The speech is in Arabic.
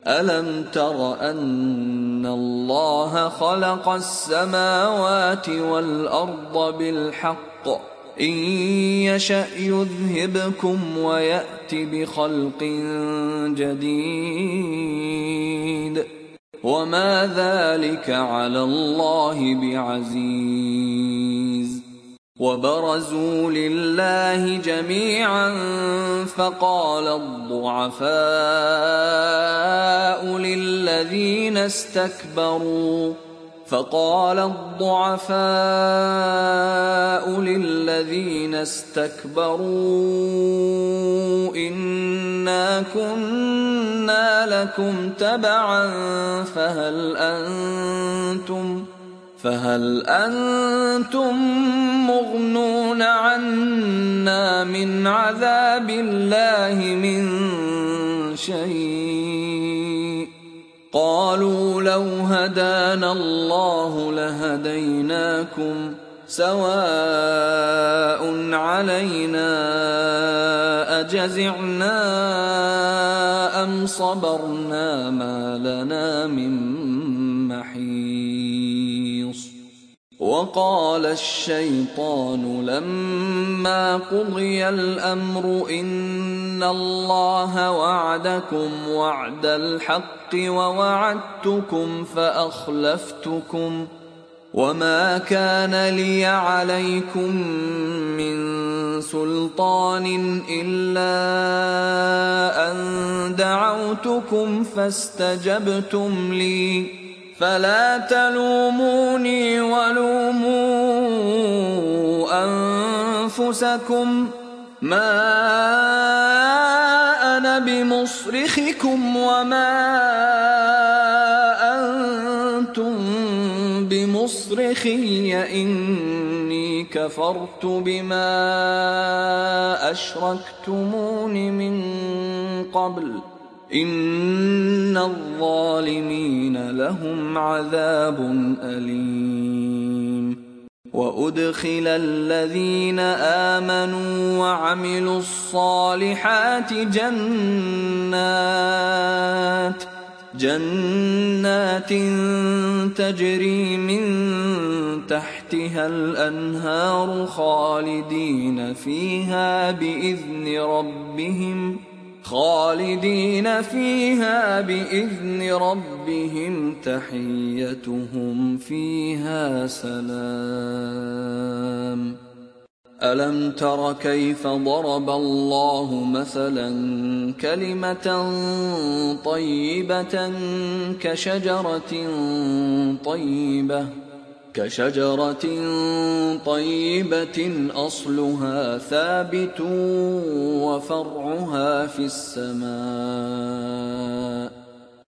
ألم تر أن الله خلق السماوات والأرض بالحق إن يشأ يذهبكم ويأت بخلق جديد وما ذلك على الله بعزيز وبرزوا لله جميعا فقال الضعفاء للذين استكبروا إنا كنا لكم تبعا فهل أنتم مغنون عنا من عذاب الله من شيء قالوا لو هدانا الله لهديناكم سواء علينا أجزعنا أم صبرنا ما لنا من محيص وقال الشيطان لما قضي الأمر إن الله وعدكم وعد الحق ووعدتكم فأخلفتكم وما كان لي عليكم من سلطان إلا أن دعوتكم فاستجبتم لي فلا تلوموني ولوموا أنفسكم ما أنا بمصرخكم وما أنتم بمصرخي إني كفرت بما أشركتمون من قبل إن الظالمين لهم عذاب أليم وأدخل الذين آمنوا وعملوا الصالحات جنات تجري من تحتها الأنهار خالدين فيها بإذن ربهم تحيتهم فيها سلام ألم تر كيف ضرب الله مثلا كلمة طيبة كشجرة طيبة أصلها ثابت وفرعها في السماء